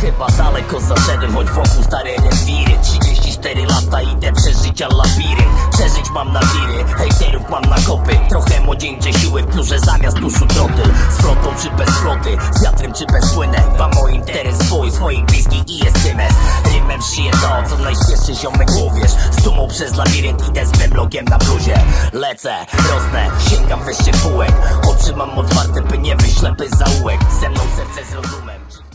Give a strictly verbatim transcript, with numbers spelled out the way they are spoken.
chyba daleko zaszedłem, choć wokół stare rewiry. Trzydzieści cztery lata, idę przeżycia labirynt. Przeżyć mam na tiry, hejterów mam na kopy. Trochę młodzieńczej siły w piórze zamiast tuszu troty. Z flotą czy bez floty, z wiatrem czy bez płynek. Dbam o interes swój, swoich bliskich i jest cymes. Rymem szyję to, co najświeższy ziomek uwierz. Z dumą przez labirynt idę z memlogiem na bluzie. Lecę, rosnę, sięgam wyższych półek. Oczy mam otwarte, by nie wyjść ślepy zaułek. Ze mną serce z rozumem.